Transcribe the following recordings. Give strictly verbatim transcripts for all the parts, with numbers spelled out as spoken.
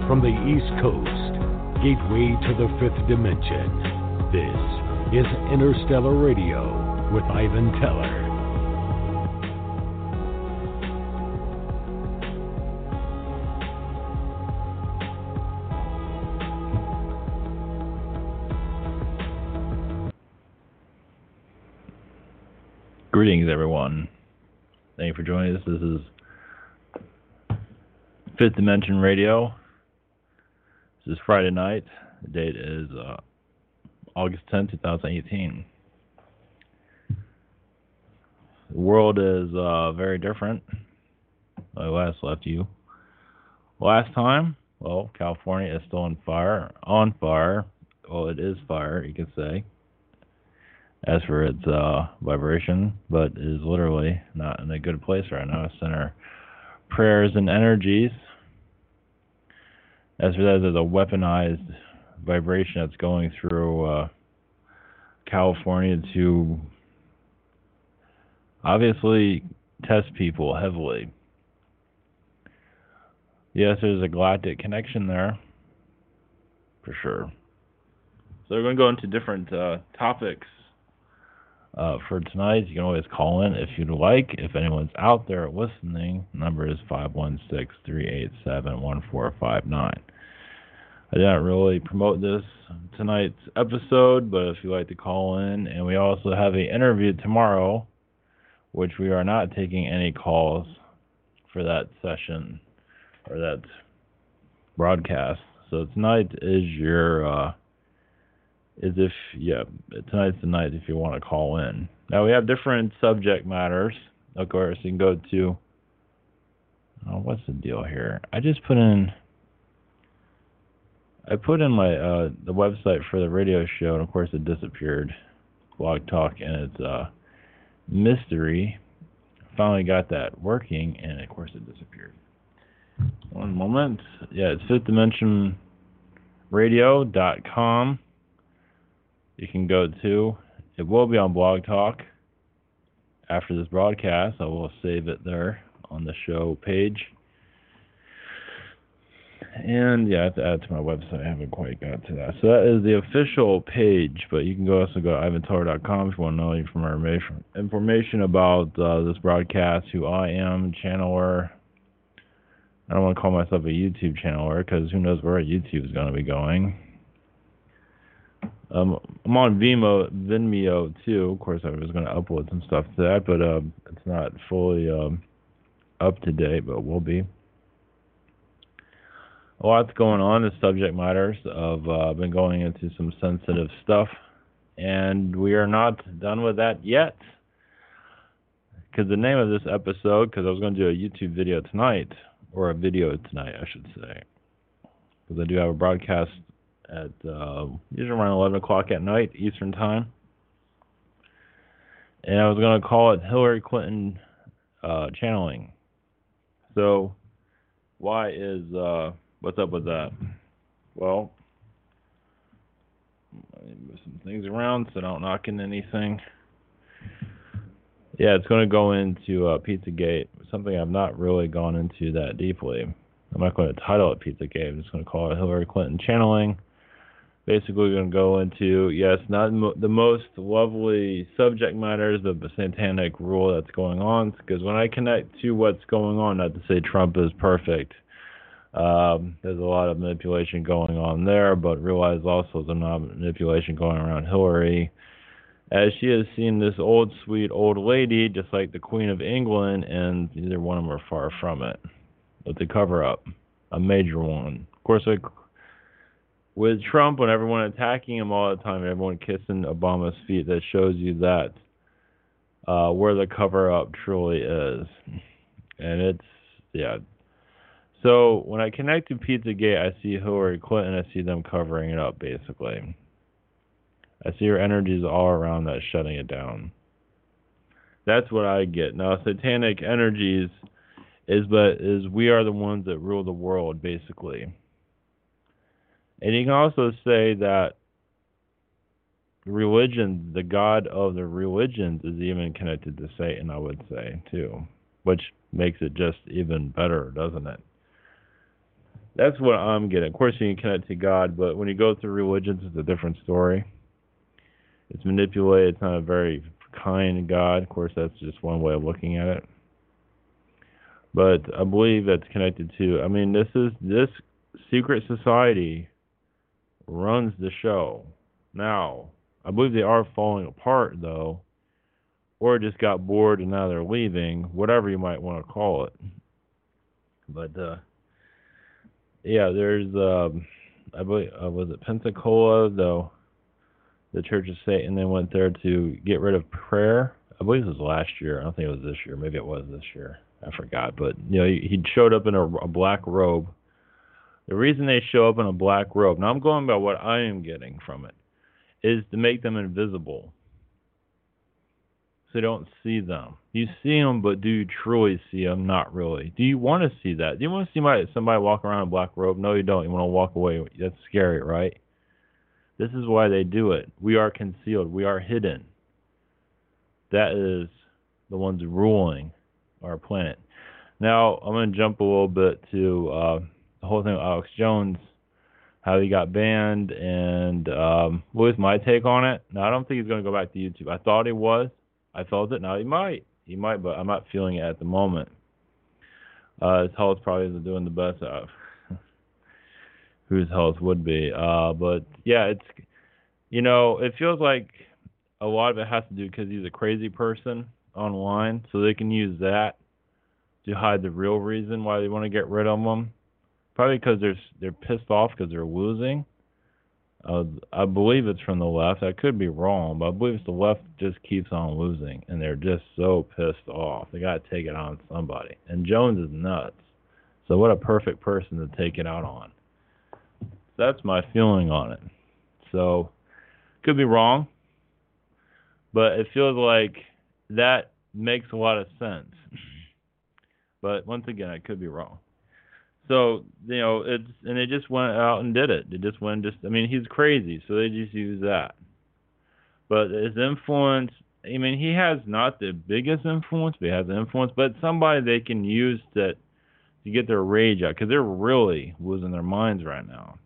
from the East Coast, gateway to the fifth dimension. This is Interstellar Radio with Ivan Teller. Greetings, everyone. Thank you for joining us. This is Fifth Dimension Radio. This is Friday night. The date is uh, August tenth, twenty eighteen. The world is uh, very different. I last left you last time. Well, California is still on fire. On fire. Well, it is fire, you could say. As for its uh, vibration, but it is literally not in a good place right now. Send our prayers and energies. As for that, there's a weaponized vibration that's going through uh, California to obviously test people heavily. Yes, there's a galactic connection there, for sure. So we're going to go into different uh, topics. Uh, for tonight, you can always call in if you'd like. If anyone's out there listening, the number is five one six, three eight seven, one four five nine. I didn't really promote this tonight's episode, but if you'd like to call in, and we also have an interview tomorrow, which we are not taking any calls for that session or that broadcast. So tonight is your... Uh, is if, yeah, tonight's the night if you want to call in. Now, we have different subject matters. Of course, you can go to, oh, what's the deal here? I just put in, I put in my, uh, the website for the radio show, and of course it disappeared. Blog Talk, and it's, uh, mystery. Finally got that working, and of course it disappeared. One moment. Yeah, it's fifth dimension radio dot com. You can go to, it will be on Blog Talk after this broadcast. I will save it there on the show page. And yeah, I have to add to my website. I haven't quite got to that. So that is the official page, but you can go also go to ivan teller dot com if you want to know any information, information about uh, this broadcast, who I am, channeler. I don't want to call myself a YouTube channeler because who knows where YouTube is going to be going. Um, I'm on Vimeo, Vimeo too. Of course, I was going to upload some stuff to that, but uh, it's not fully um, up to date, but will be. A lot's going on. The subject matters of uh, been going into some sensitive stuff, and we are not done with that yet. Because the name of this episode, because I was going to do a YouTube video tonight, or a video tonight, I should say, because I do have a broadcast at uh, usually around eleven o'clock at night Eastern time, and I was going to call it Hillary Clinton uh, channeling. So, why is uh, what's up with that? Well, let me move some things around so I don't knock into anything. Yeah, it's going to go into uh, Pizzagate, something I've not really gone into that deeply. I'm not going to title it Pizzagate. I'm just going to call it Hillary Clinton channeling. Basically, we're going to go into, yes, not mo- the most lovely subject matters, but the satanic rule that's going on. Because when I connect to what's going on, not to say Trump is perfect, um, there's a lot of manipulation going on there, but realize also there's a lot of manipulation going around Hillary, as she has seen this old, sweet old lady, just like the Queen of England, and neither one of them are far from it. But the cover-up, a major one. Of course, like, with Trump, when everyone attacking him all the time, everyone kissing Obama's feet, that shows you that uh, where the cover-up truly is. And it's, yeah. So when I connect to Pizzagate, I see Hillary Clinton, I see them covering it up, basically. I see her energies all around that, shutting it down. That's what I get. Now, satanic energies is, but is we are the ones that rule the world, basically. And you can also say that religion, the god of the religions, is even connected to Satan, I would say, too. Which makes it just even better, doesn't it? That's what I'm getting. Of course, you can connect to God, but when you go through religions, it's a different story. It's manipulated. It's not a very kind God. Of course, that's just one way of looking at it. But I believe that's connected to. I mean, this is this secret society runs the show. Now, I believe they are falling apart, though, or just got bored and now they're leaving, whatever you might want to call it. But, uh, yeah, there's, um, I believe, uh, was it Pensacola, though, the Church of Satan, they went there to get rid of prayer. I believe it was last year. I don't think it was this year. Maybe it was this year. I forgot. But, you know, he, he showed up in a, a black robe. The reason they show up in a black robe, now I'm going by what I am getting from it, is to make them invisible. So you don't see them. You see them, but do you truly see them? Not really. Do you want to see that? Do you want to see my, somebody walk around in a black robe? No, you don't. You want to walk away. That's scary, right? This is why they do it. We are concealed. We are hidden. That is the ones ruling our planet. Now, I'm going to jump a little bit to uh, the whole thing with Alex Jones, how he got banned, and um, what was my take on it? Now, I don't think he's going to go back to YouTube. I thought he was. I felt it. Now, he might. He might, but I'm not feeling it at the moment. Uh, his health probably isn't doing the best of whose health would be. Uh, but, yeah, it's, you know, it feels like a lot of it has to do because he's a crazy person online, so they can use that to hide the real reason why they want to get rid of them. Probably because they're, they're pissed off because they're losing. Uh, I believe it's from the left. I could be wrong, but I believe it's the left just keeps on losing, and they're just so pissed off. They got to take it on somebody. And Jones is nuts. So what a perfect person to take it out on. That's my feeling on it. So, could be wrong, but it feels like that makes a lot of sense. But once again, I could be wrong. So, you know, it's, and they just went out and did it. They just went just, I mean, he's crazy, so they just use that. But his influence, I mean, he has not the biggest influence, but he has influence, but somebody they can use that to get their rage out, because they're really losing their minds right now.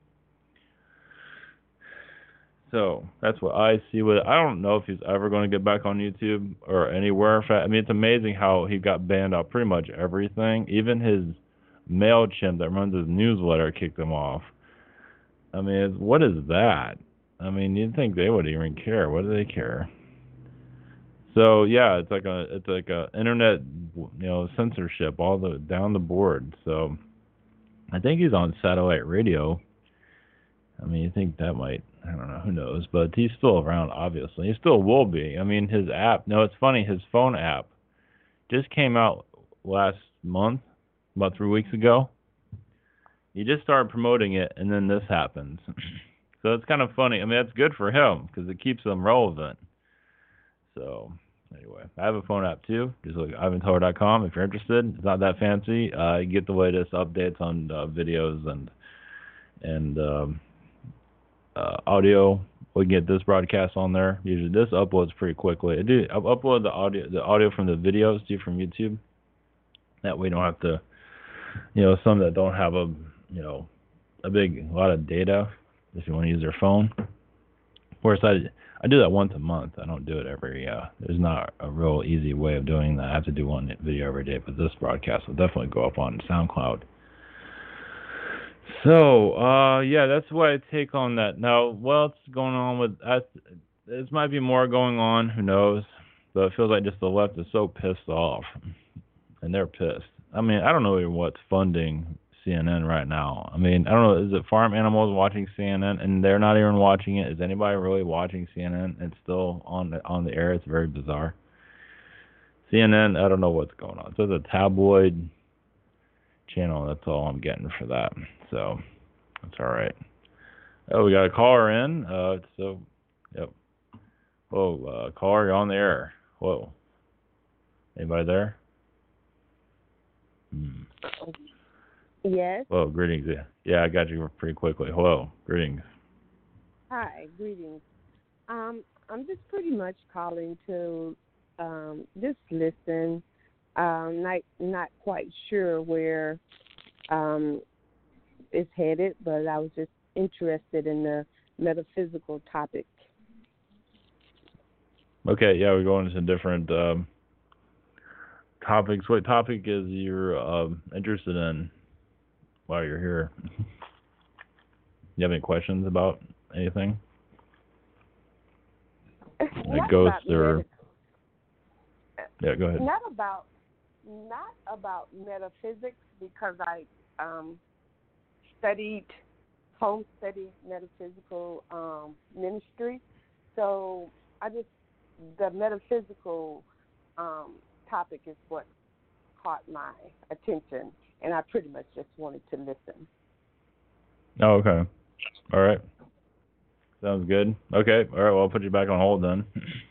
So that's what I see with it. I don't know if he's ever going to get back on YouTube or anywhere. I mean, it's amazing how he got banned off pretty much everything. Even his MailChimp that runs his newsletter kicked him off. I mean, it's, what is that? I mean, you'd think they would even care. What do they care? So yeah, it's like a it's like a internet, you know, censorship all the down the board. So I think he's on satellite radio. I mean, you think that might, I don't know, who knows, but he's still around, obviously. He still will be. I mean, his app, no, it's funny, his phone app just came out last month, about three weeks ago. He just started promoting it, and then this happens. So it's kind of funny. I mean, that's good for him, because it keeps him relevant. So, anyway, I have a phone app, too. Just look at ivan teller dot com if you're interested. It's not that fancy. Uh, you get the latest updates on uh, videos and, and, um, Uh, audio. We can get this broadcast on there. Usually this uploads pretty quickly. I do I upload the audio the audio from the videos too from YouTube. That way you don't have to, you know, some that don't have a, you know, a big a lot of data if you want to use their phone. Of course, I I do that once a month. I don't do it every. Uh, there's not a real easy way of doing that. I have to do one video every day, but this broadcast will definitely go up on SoundCloud. So, uh, yeah, that's what I take on that. Now, what's going on with that? This might be more going on, who knows? But it feels like just the left is so pissed off. And they're pissed. I mean, I don't know even what's funding C N N right now. I mean, I don't know, is it farm animals watching C N N? And they're not even watching it. Is anybody really watching C N N? It's still on the, on the air. It's very bizarre. C N N, I don't know what's going on. So it's a tabloid channel. That's all I'm getting for that. So that's all right. Oh, we got a caller in. Uh, so, yep. Whoa, uh, caller, you're on the air. Whoa. Anybody there? Hmm. Yes. Whoa, greetings. Yeah, yeah, I got you pretty quickly. Hello, greetings. Hi, greetings. Um, I'm just pretty much calling to um, just listen. Um, not not quite sure where um, is headed, but I was just interested in the metaphysical topic. Okay, yeah, we're going into different um, topics. What topic is you're um, interested in while you're here? You have any questions about anything? Like ghosts or... Meta- yeah, go ahead. Not about, not about metaphysics, because I um, studied, home studied metaphysical um, ministry. So I just, the metaphysical um, topic is what caught my attention, and I pretty much just wanted to listen. Oh, okay. All right. Sounds good. Okay. All right. Well, I'll put you back on hold then.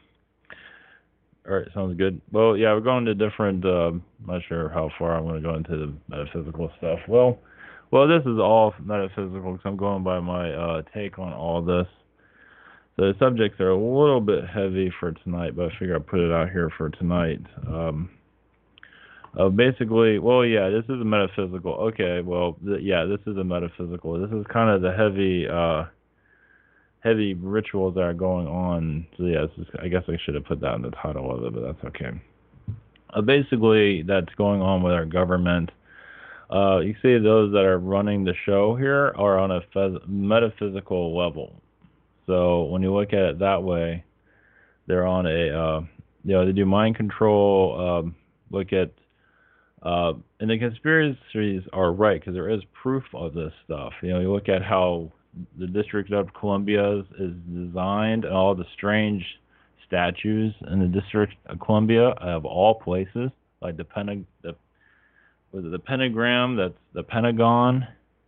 All right. Sounds good. Well, yeah, we're going to different. Uh, I'm not sure how far I'm going to go into the metaphysical stuff. Well, well, this is all metaphysical because I'm going by my uh, take on all this. So the subjects are a little bit heavy for tonight, but I figure I'll put it out here for tonight. Um, uh, basically, well, yeah, this is a metaphysical. Okay, well, th- yeah, this is a metaphysical. This is kind of the heavy, uh, heavy rituals that are going on. So yeah, this is, I guess I should have put that in the title of it, but that's okay. Uh, basically, that's going on with our government. Uh, you see, those that are running the show here are on a phys- metaphysical level. So when you look at it that way, they're on a, uh, you know, they do mind control, um, look at, uh, and the conspiracies are right because there is proof of this stuff. You know, you look at how the District of Columbia is, is designed and all the strange statues in the District of Columbia of all places, like the, Pentag- the, was it the pentagram, that's the Pentagon.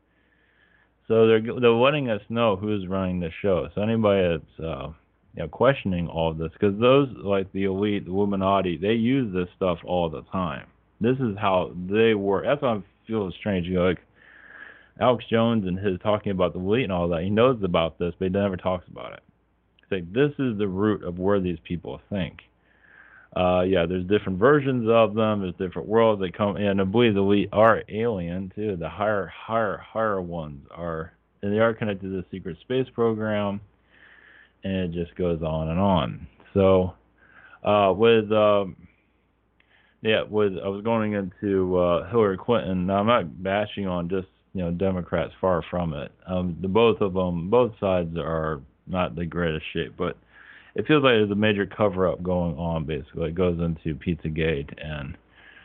So they're they're letting us know who's running the show. So anybody that's uh, you know, questioning all of this, because those like the elite, the Illuminati, they use this stuff all the time. This is how they work. That's why I feel strange. You know, like Alex Jones and his talking about the elite and all that. He knows about this, but he never talks about it. It's like this is the root of where these people think. Uh, yeah, there's different versions of them. There's different worlds. They come, and I believe the elite are alien too. The higher, higher, higher ones are, and they are connected to the secret space program, and it just goes on and on. So, uh, with, um, yeah, with I was going into uh, Hillary Clinton. Now I'm not bashing on just you know Democrats. Far from it. Um, the both of them, both sides are not the greatest shape, but it feels like there's a major cover-up going on, basically. It goes into Pizzagate, and,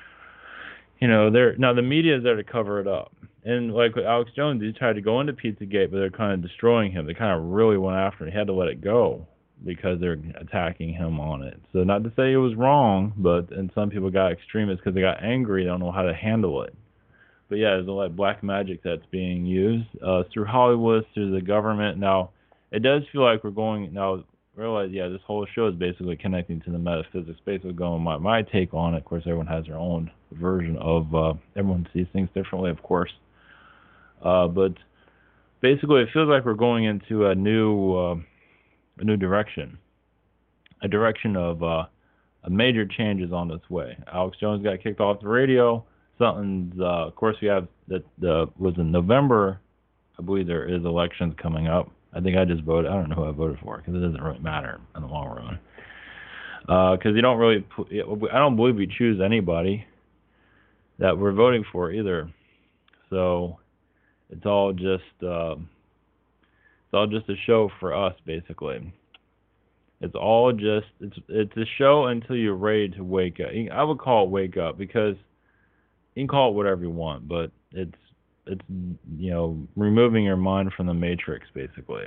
you know, they're now the media is there to cover it up. And like with Alex Jones, he tried to go into Pizzagate, but they're kind of destroying him. They kind of really went after him. He had to let it go because they're attacking him on it. So not to say it was wrong, but and some people got extremists because they got angry. They don't know how to handle it. But yeah, there's a lot of black magic that's being used uh, through Hollywood, through the government. Now, it does feel like we're going now. Realize, yeah, this whole show is basically connecting to the metaphysics. Basically, going my my take on it. Of course, everyone has their own version of. Uh, everyone sees things differently, of course. Uh, but basically, it feels like we're going into a new uh, a new direction, a direction of uh, a major changes on its way. Alex Jones got kicked off the radio. Something's, uh, of course, we have that uh, was in November. I believe there is elections coming up. I think I just voted. I don't know who I voted for because it doesn't really matter in the long run. Because uh, you don't really, I don't believe we choose anybody that we're voting for either. So it's all just, uh, it's all just a show for us, basically. It's all just, it's it's a show until you're ready to wake up. I would call it wake up because you can call it whatever you want, but it's it's you know removing your mind from the matrix basically.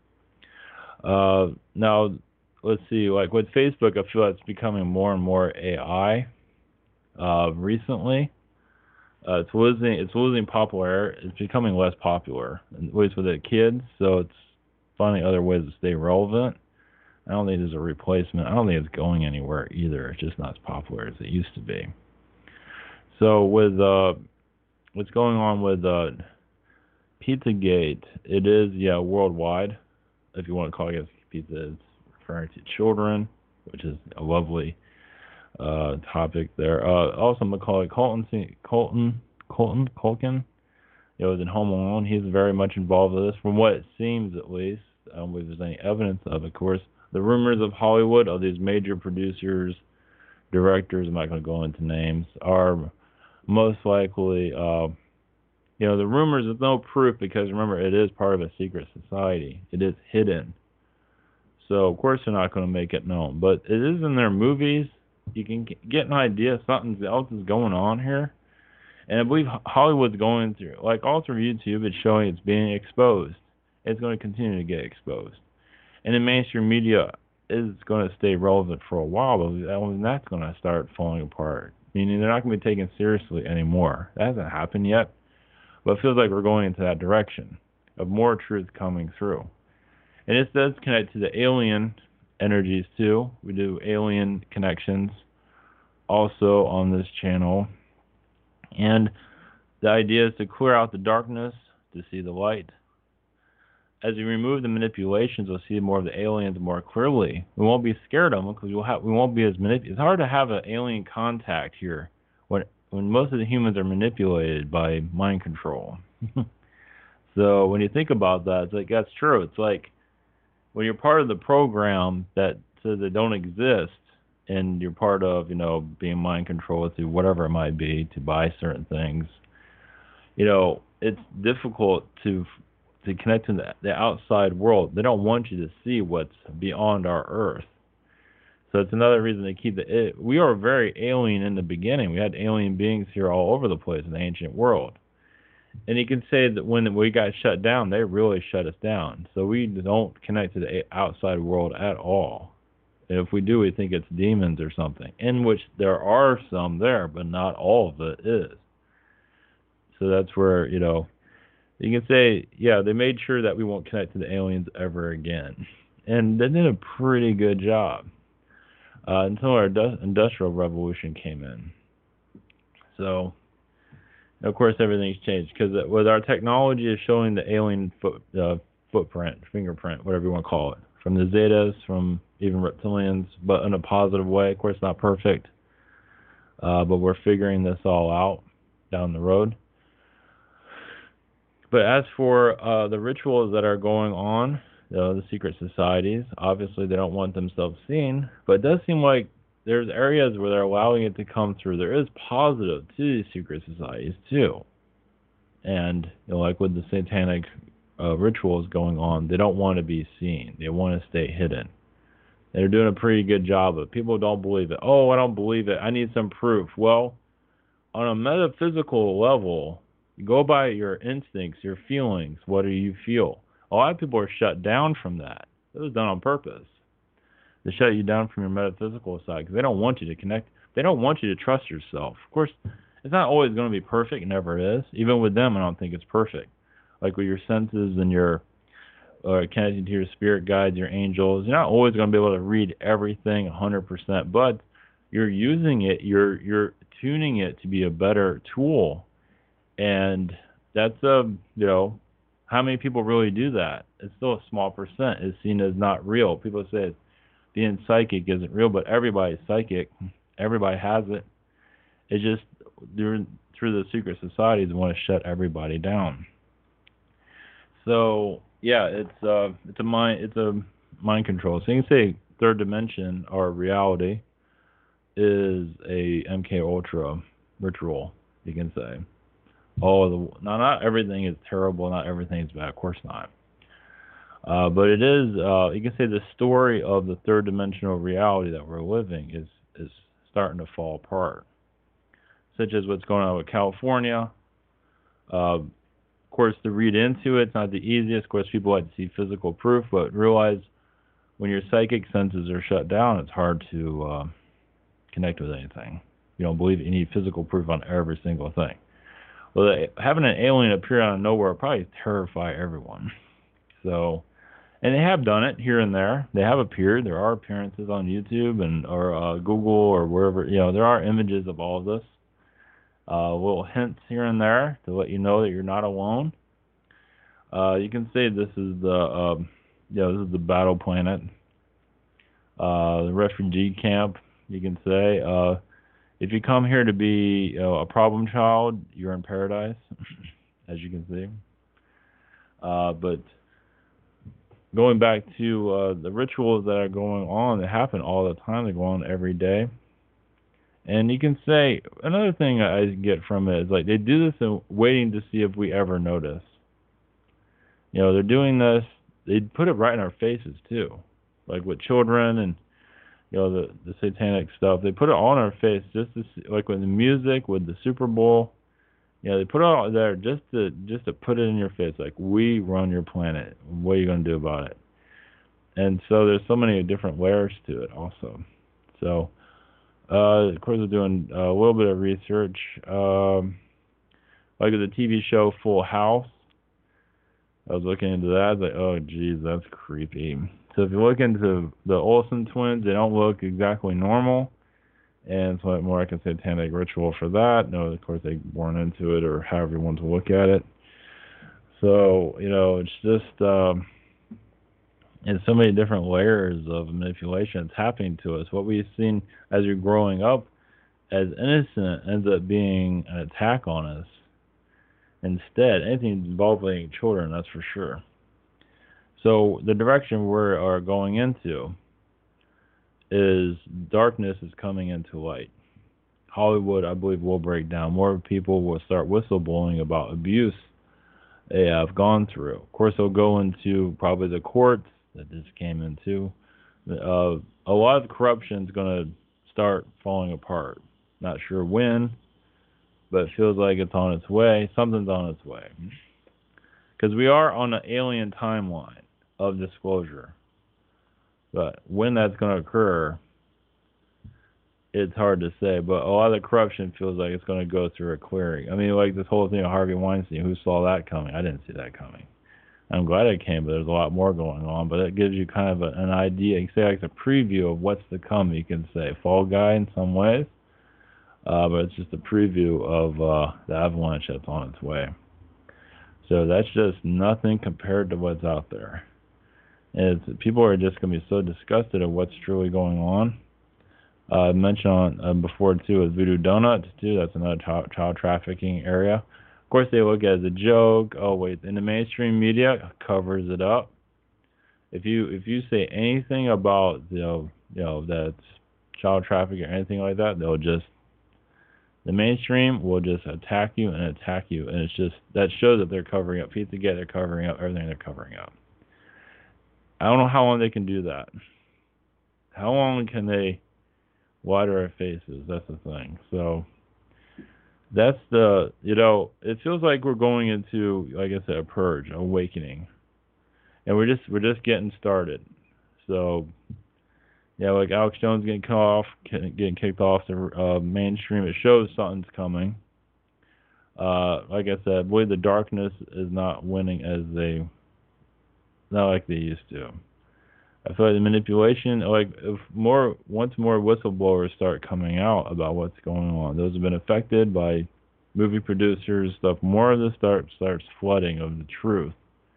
Uh, now let's see, like with Facebook, I feel like it's becoming more and more A I. Uh, recently, uh, it's losing it's losing popularity. It's becoming less popular, at least with the kids. So it's finding other ways to stay relevant. I don't think there's a replacement. I don't think it's going anywhere either. It's just not as popular as it used to be. So with uh, what's going on with uh, Pizzagate, it is, yeah, worldwide, if you want to call it pizza. It's referring to children, which is a lovely uh, topic there. Uh, also, Macaulay Culkin, Colton, Colton, Culkin, you know, in Home Alone, he's very much involved with this, from what it seems at least. I don't believe there's any evidence of, of course. The rumors of Hollywood, of these major producers, directors, I'm not going to go into names, are most likely, uh, you know, the rumors, there's no proof because, remember, it is part of a secret society. It is hidden. So, of course, they're not going to make it known. But it is in their movies. You can get an idea something else is going on here. And I believe Hollywood's going through, like all through YouTube, it's showing it's being exposed. It's going to continue to get exposed. And the mainstream media is going to stay relevant for a while, but that's going to start falling apart. Meaning they're not going to be taken seriously anymore. That hasn't happened yet, but it feels like we're going into that direction of more truth coming through. And this does connect to the alien energies too. We do alien connections also on this channel. And the idea is to clear out the darkness to see the light. As we remove the manipulations, we'll see more of the aliens more clearly. We won't be scared of them because we'll have, we won't be as manipulated. It's hard to have an alien contact here when when most of the humans are manipulated by mind control. So when you think about that, it's like, that's true. It's like when you're part of the program that says they don't exist, and you're part of, you know, being mind controlled through whatever it might be to buy certain things, you know, it's difficult to to connect to the, the outside world. They don't want you to see what's beyond our Earth. So it's another reason they keep the. It, we are very alien in the beginning. We had alien beings here all over the place in the ancient world. And you can say that when we got shut down, they really shut us down. So we don't connect to the outside world at all. And if we do, we think it's demons or something, in which there are some there, but not all of it is. So that's where, you know, you can say, yeah, they made sure that we won't connect to the aliens ever again. And they did a pretty good job uh, until our industrial revolution came in. So, of course, everything's changed because with our technology is showing the alien foot, uh, footprint, fingerprint, whatever you want to call it, from the Zetas, from even reptilians, but in a positive way. Of course, not perfect, uh, but we're figuring this all out down the road. But as for uh, the rituals that are going on, you know, the secret societies, obviously they don't want themselves seen, but it does seem like there's areas where they're allowing it to come through. There is positive to these secret societies too. And, you know, like with the satanic uh, rituals going on, they don't want to be seen. They want to stay hidden. They're doing a pretty good job of it. People don't believe it. Oh, I don't believe it. I need some proof. Well, on a metaphysical level, go by your instincts, your feelings. What do you feel? A lot of people are shut down from that. It was done on purpose. They shut you down from your metaphysical side because they don't want you to connect. They don't want you to trust yourself. Of course, it's not always going to be perfect. It never is. Even with them, I don't think it's perfect. Like with your senses and your uh, connecting to your spirit guides, your angels, you're not always going to be able to read everything one hundred percent, but you're using it, you're you're tuning it to be a better tool. And that's, a, you know, how many people really do that? It's still a small percent. It's seen as not real. People say being psychic isn't real, but everybody's psychic. Everybody has it. It's just through the secret societies, they want to shut everybody down. So yeah, it's uh, it's a mind, it's a mind control. So you can say third dimension or reality is a M K Ultra ritual. You can say. Oh, the, now not everything is terrible, not everything is bad, of course not. Uh, but it is, uh, you can say the story of the third dimensional reality that we're living is, is starting to fall apart. Such as what's going on with California. Uh, of course, to read into it, it's not the easiest. Of course, people like to see physical proof, but realize when your psychic senses are shut down, it's hard to uh, connect with anything. You don't believe it, you need physical proof on every single thing. Well, having an alien appear out of nowhere will probably terrify everyone. So, and they have done it here and there. They have appeared. There are appearances on YouTube and or uh, Google or wherever. You know, there are images of all of this. Uh, little hints here and there to let you know that you're not alone. Uh, you can say this is the, uh, you know, this is the battle planet, uh, the refugee camp. You can say. Uh, If you come here to be, you know, a problem child, you're in paradise. as you can see. Uh, but going back to uh, the rituals that are going on, that happen all the time, they go on every day. And you can say, another thing I get from it is like they do this and waiting to see if we ever notice. You know, they're doing this, they put it right in our faces too. Like with children and, you know, the, the satanic stuff, they put it all in our face just to see, like with the music, with the Super Bowl. You know, they put it all there just to just to put it in your face, like, we run your planet. What are you going to do about it? And so there's so many different layers to it also. So, uh, of course, we're doing a little bit of research. Um, like the T V show Full House, I was looking into that. I was like, oh, geez, that's creepy. So if you look into the Olsen twins, they don't look exactly normal. And so more like a satanic ritual for that. No, of course, they born into it or however you want to look at it. So, you know, it's just, um, it's so many different layers of manipulation that's happening to us. What we've seen as you're growing up as innocent ends up being an attack on us. Instead, anything involving children, that's for sure. So the direction we are going into is darkness is coming into light. Hollywood, I believe, will break down. More people will start whistleblowing about abuse they have gone through. Of course, they'll go into probably the courts that this came into. Uh, a lot of corruption is going to start falling apart. Not sure when, but it feels like it's on its way. Something's on its way. Because we are on an alien timeline of disclosure. But when that's going to occur, it's hard to say. But a lot of the corruption feels like it's going to go through a clearing. I mean, like this whole thing of Harvey Weinstein, who saw that coming? I didn't see that coming. I'm glad it came, but there's a lot more going on. But it gives you kind of a, an idea. You can say like the preview of what's to come. You can say Fall Guy in some ways. Uh, but it's just a preview of uh, the avalanche that's on its way. So that's just nothing compared to what's out there. And it's, people are just going to be so disgusted at what's truly going on. Uh, I mentioned on, uh, before, too, with Voodoo Donuts, too. That's another child, child trafficking area. Of course, they look at it as a joke. Oh, wait, and the mainstream media covers it up. If you if you say anything about, you know, you know that's child trafficking or anything like that, they'll just, the mainstream will just attack you and attack you. And it's just, that shows that they're covering up. Pizzagate, they're covering up everything they're covering up. I don't know how long they can do that. How long can they water our faces? That's the thing. So that's the, you know, it feels like we're going into, like I said, a purge, awakening. And we're just we're just getting started. So, yeah, like Alex Jones getting cut off, getting kicked off the uh, mainstream, it shows something's coming. Uh, like I said, I believe the darkness is not winning as they, not like they used to. I feel like the manipulation, like if more, once more whistleblowers start coming out about what's going on, those have been affected by movie producers, stuff, more of this start, starts flooding of the truth.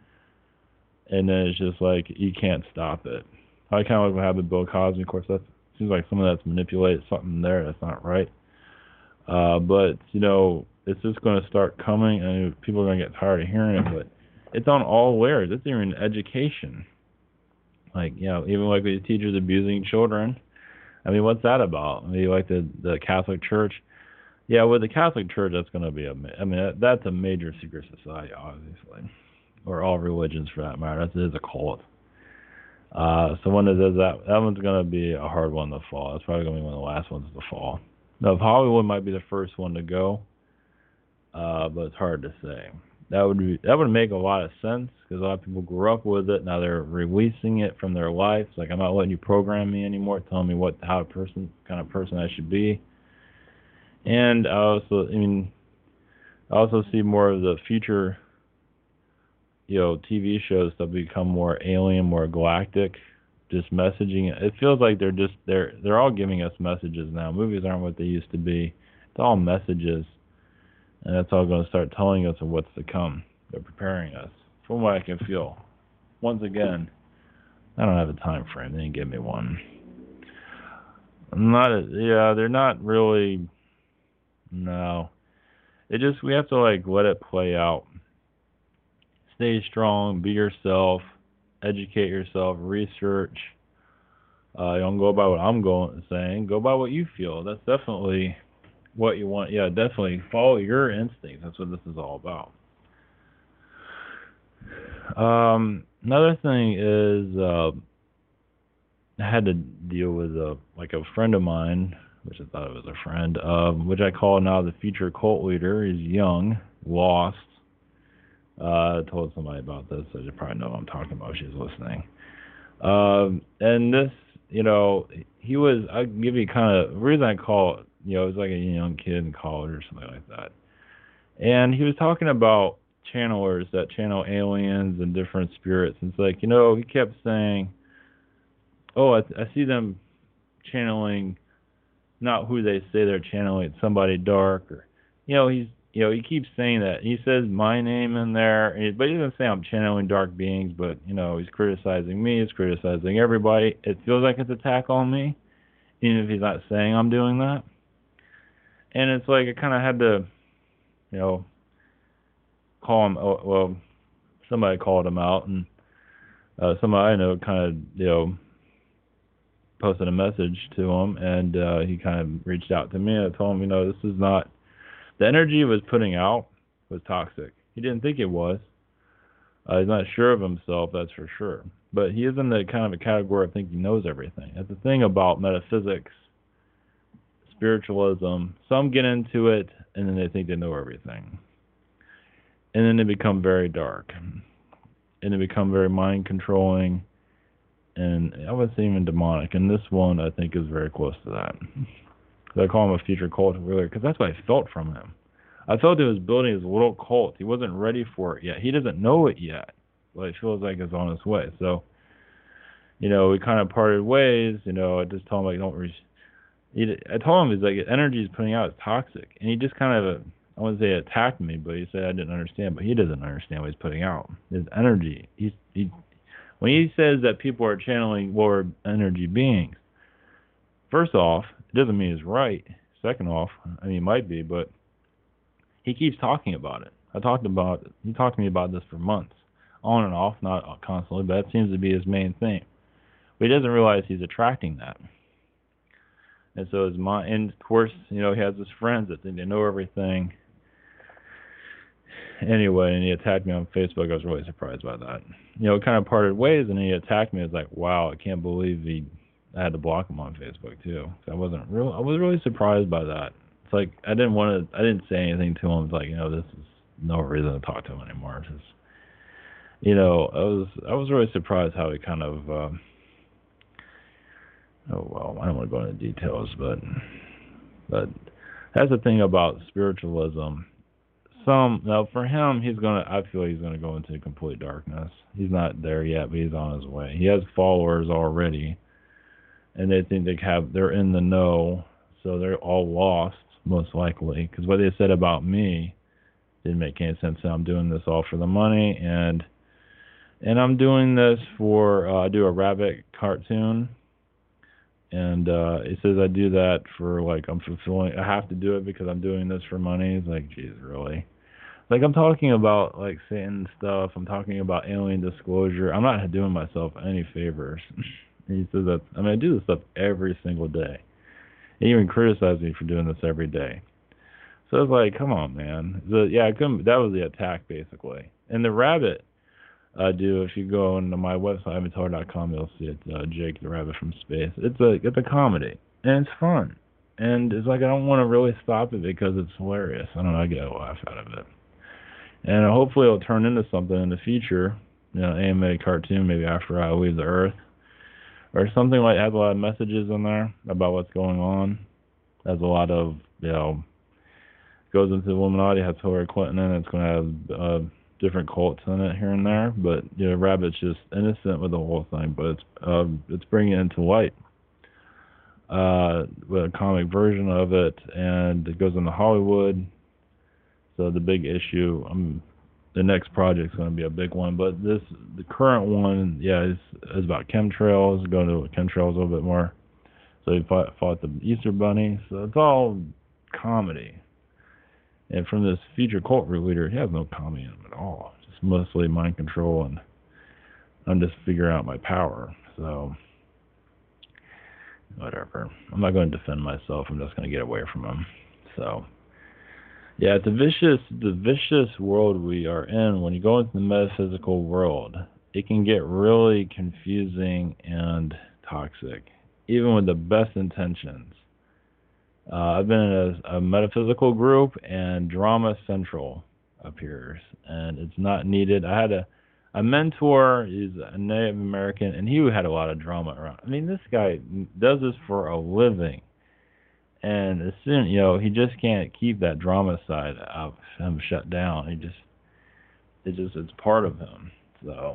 And then it's just like, you can't stop it. I kind of like what happened with Bill Cosby. Of course, that seems like some of that's manipulated, something there that's not right. Uh, but, you know, it's just going to start coming, and people are going to get tired of hearing it, but it's on all layers. It's even education. Like, you know, even like the teachers abusing children. I mean, what's that about? I mean, like the, the Catholic Church. Yeah, with the Catholic Church, that's going to be a, I mean, that's a major secret society, obviously. Or all religions, for that matter. That is a cult. Uh, so when it does that, that one's going to be a hard one to fall. That's probably going to be one of the last ones to fall. Now, Hollywood might be the first one to go, uh, but it's hard to say. That would be, that would make a lot of sense, because a lot of people grew up with it. Now they're releasing it from their life. It's like, I'm not letting you program me anymore, telling me what how a person kind of person I should be. And I also, I mean, I also see more of the future, you know, T V shows that become more alien, more galactic, just messaging. It feels like they're just they're they're all giving us messages now. Movies aren't what they used to be. It's all messages. And that's all going to start telling us of what's to come. They're preparing us, from what I can feel. Once again, I don't have a time frame. They didn't give me one. I'm not, a, yeah, they're not really, no. It just, we have to, like, let it play out. stay strong, be yourself, educate yourself, research. Uh, don't go by what I'm going saying. Go by what you feel. That's definitely what you want. Yeah, definitely follow your instincts. That's what this is all about. Um, another thing is uh, I had to deal with a like a friend of mine, which I thought it was a friend, um, which I call now the future cult leader. He's young, lost. Uh, I told somebody about this, so you probably know what I'm talking about if she's listening. Um, and this, you know, he was, I'll give you kind of, the reason I call it, you know, it was like a young kid in college or something like that. And he was talking about channelers that channel aliens and different spirits. And it's like, you know, he kept saying, oh, I, I see them channeling not who they say they're channeling, somebody dark, or, you know, he's, you know, he keeps saying that. He says my name in there, but he doesn't say I'm channeling dark beings, but, you know, he's criticizing me, he's criticizing everybody. It feels like it's an attack on me, even if he's not saying I'm doing that. And it's like I kind of had to, you know, call him, oh, well, somebody called him out, and uh, somebody I know kind of, you know, posted a message to him, and uh, he kind of reached out to me, and I told him, you know, this is not, the energy he was putting out was toxic. He didn't think it was. Uh, he's not sure of himself, that's for sure. But he is in the kind of a category of thinking he knows everything. That's the thing about metaphysics, spiritualism. Some get into it, and then they think they know everything. And then they become very dark. And they become very mind-controlling, and I would say even demonic. And this one, I think, is very close to that. I call him a future cult leader because that's what I felt from him. I felt he was building his little cult. He wasn't ready for it yet. He doesn't know it yet, but it feels like it's on its way. So, you know, we kind of parted ways. You know, I just told him, like, don't. Re- he, I told him, he's like, energy he's putting out is toxic, and he just kind of, I wouldn't say attacked me, but he said I didn't understand. But he doesn't understand what he's putting out. His energy. He's he. When he says that people are channeling lower energy beings, first off, it doesn't mean he's right. Second off, I mean, he might be, but he keeps talking about it. I talked about, he talked to me about this for months, on and off, not constantly, but that seems to be his main thing. But he doesn't realize he's attracting that. And so his mind, and of course, you know, he has his friends that think they know everything. Anyway, and he attacked me on Facebook. I was really surprised by that. You know, it kind of parted ways, and he attacked me. I was like, wow, I can't believe he. I had to block him on Facebook too. I wasn't real. I was really surprised by that. It's like I didn't want to. I didn't say anything to him. It's like, you know, this is no reason to talk to him anymore. It's just, you know, I was I was really surprised how he kind of. Uh, oh well, I don't want to go into details, but but that's the thing about spiritualism. Some now for him, he's gonna. I feel he's gonna go into complete darkness. He's not there yet, but he's on his way. He has followers already. And they think they have, they're in the know, so they're all lost, most likely. Because what they said about me didn't make any sense. I'm doing this all for the money, and and I'm doing this for, uh, I do a rabbit cartoon, and uh, it says I do that for, like, I'm fulfilling, I have to do it because I'm doing this for money. It's like, geez, really? Like, I'm talking about, like, Satan stuff. I'm talking about alien disclosure. I'm not doing myself any favors. He says that, I mean, I do this stuff every single day. He even criticized me for doing this every day. So it's like, come on, man. The, yeah, I couldn't, that was the attack, basically. And the rabbit I do, if you go into my website, ivan teller dot com, you'll see it, uh, Jake the Rabbit from Space. It's a, it's a comedy, and it's fun. And it's like I don't want to really stop it because it's hilarious. I don't know, I get a laugh out of it. And hopefully it'll turn into something in the future, you know, animated cartoon, maybe after I leave the Earth. Or something like has a lot of messages in there about what's going on. Has a lot of, you know, goes into the Illuminati, has Hillary Clinton in it. It's going to have uh, different cults in it here and there. But, you know, Rabbit's just innocent with the whole thing. But it's uh, it's bringing it into light uh, with a comic version of it. And it goes into Hollywood. So the big issue, um, the next project's going to be a big one, but this, the current one, yeah, is, is about chemtrails, going to chemtrails a little bit more. So he fought, fought the Easter Bunny, so it's all comedy. And from this future cult leader, he has no comedy in him at all. Just mostly mind control, and I'm just figuring out my power. So, whatever. I'm not going to defend myself. I'm just going to get away from him. So, yeah, it's a vicious, the vicious world we are in. When you go into the metaphysical world, it can get really confusing and toxic, even with the best intentions. Uh, I've been in a, a metaphysical group, and Drama Central appears, and it's not needed. I had a, a mentor, he's a Native American, and he had a lot of drama around. I mean, this guy does this for a living, and as soon, you know, he just can't keep that drama side of him shut down. He just, it just, it's part of him. So,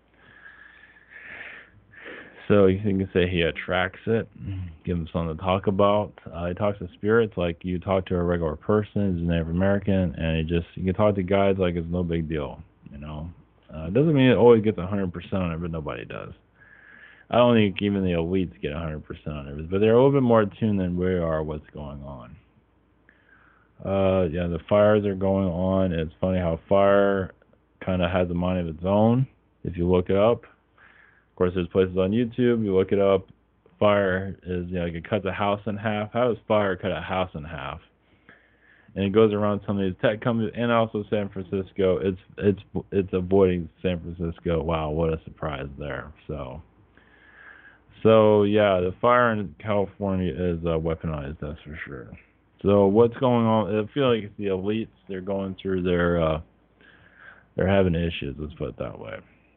so you can say he attracts it, give him something to talk about. Uh, he talks to spirits like you talk to a regular person. He's a Native American, and he just, you can talk to guides like it's no big deal, you know. Uh, it doesn't mean it always gets one hundred percent on it, but nobody does. I don't think even the elites get one hundred percent on it, but they're a little bit more attuned than we are what's going on. Uh, yeah, the fires are going on. It's funny how fire kind of has a mind of its own, if you look it up. Of course, there's places on YouTube, you look it up, fire is, you know, like it cuts a house in half. How does fire cut a house in half? And it goes around some of these tech companies and also San Francisco. It's it's it's avoiding San Francisco. Wow, what a surprise there. So, so yeah, the fire in California is uh, weaponized, that's for sure. So what's going on? I feel like the elites, they're going through their, uh, they're having issues, let's put it that way.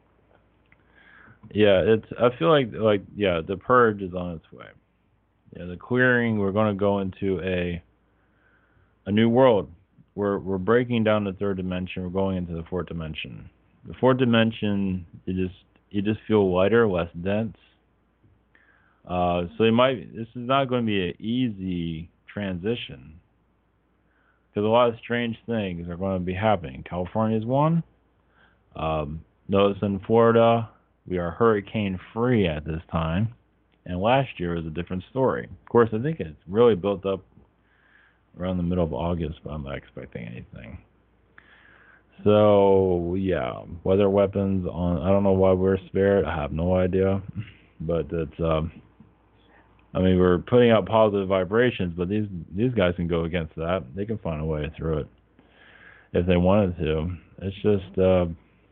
Yeah, it's. I feel like, like yeah, the purge is on its way. Yeah, the clearing, we're going to go into a a new world. We're we're breaking down the third dimension. We're going into the fourth dimension. The fourth dimension, you just you just feel lighter, less dense. Uh, so you might. This is not going to be an easy transition because a lot of strange things are going to be happening. California is one. Um, notice in Florida, we are hurricane free at this time, and last year was a different story. Of course, I think it's really built up around the middle of August, but I'm not expecting anything. So, yeah, weather weapons on, I don't know why we're spared, I have no idea, but it's, um, I mean, we're putting out positive vibrations, but these, these guys can go against that. They can find a way through it if they wanted to. It's just, uh,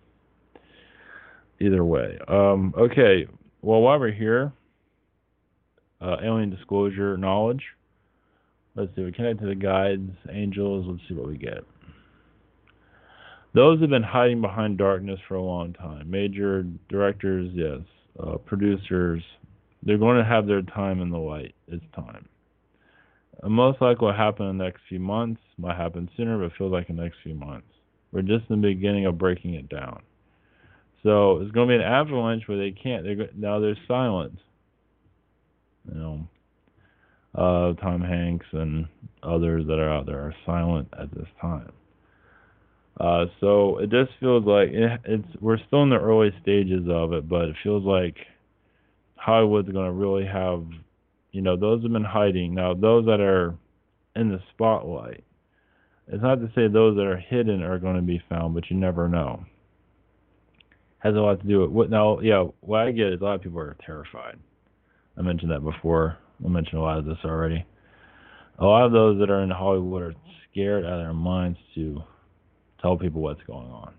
either way. Um, okay, well, while we're here, uh, alien disclosure knowledge. Let's see, we connect to the guides, angels, let's see what we get. Those have been hiding behind darkness for a long time. Major directors, yes. Uh, producers, they're going to have their time in the light. It's time. And most likely will happen in the next few months. Might happen sooner, but it feels like in the next few months. We're just in the beginning of breaking it down. So it's going to be an avalanche where they can't. They're, now they're silent. You know. Uh, Tom Hanks and others that are out there are silent at this time. Uh, so it just feels like it, it's we're still in the early stages of it, but it feels like Hollywood's going to really have, you know, those have been hiding. Now, those that are in the spotlight, it's not to say those that are hidden are going to be found, but you never know. Has a lot to do with what now. Yeah, what I get is a lot of people are terrified. I mentioned that before. I mentioned a lot of this already. A lot of those that are in Hollywood are scared out of their minds to tell people what's going on.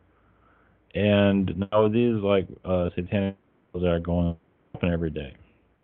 And now these like uh, satanic that are going on every day.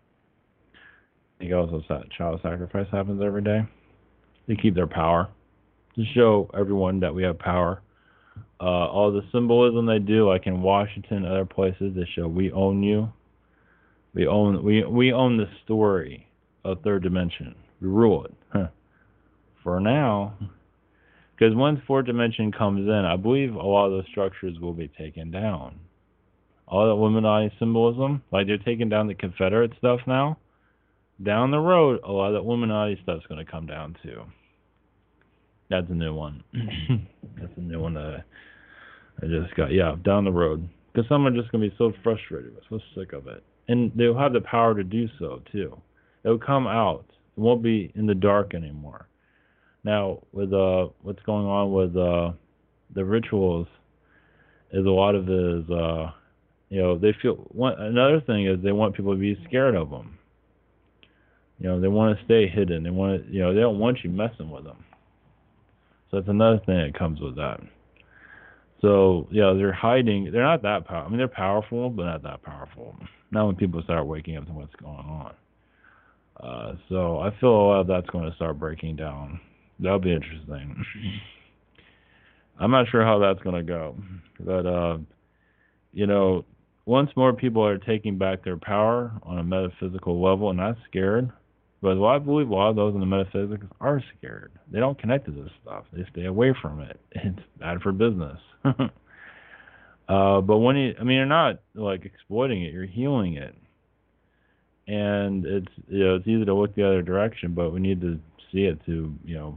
I think also child sacrifice happens every day. They keep their power to show everyone that we have power. Uh, all the symbolism they do, like in Washington, other places, they show we own you. We own we we own the story of third dimension. We rule it. Huh. For now, because once fourth dimension comes in, I believe a lot of those structures will be taken down. All that Illuminati symbolism, like they're taking down the Confederate stuff now. Down the road, a lot of that Illuminati stuff's going to come down too. That's a new one. That's a new one that I just got. Yeah, down the road. Because some are just going to be so frustrated, so sick of it. And they'll have the power to do so, too. It'll come out. It won't be in the dark anymore. Now, with uh, what's going on with uh, the rituals, is a lot of it is, uh, you know, they feel. One another thing is they want people to be scared of them. You know, they want to stay hidden. They want to, you know, they don't want you messing with them. So that's another thing that comes with that. So yeah, they're hiding. They're not that powerful. I mean, they're powerful, but not that powerful. Not when people start waking up to what's going on. Uh, so I feel a lot of that's going to start breaking down. That'll be interesting. I'm not sure how that's going to go, but uh, you know, once more people are taking back their power on a metaphysical level and not scared. But I believe a lot of those in the metaphysics are scared. They don't connect to this stuff. They stay away from it. It's bad for business. uh, but when you, I mean, you're not like exploiting it. You're healing it. And it's, you know, it's easy to look the other direction, but we need to see it to, you know,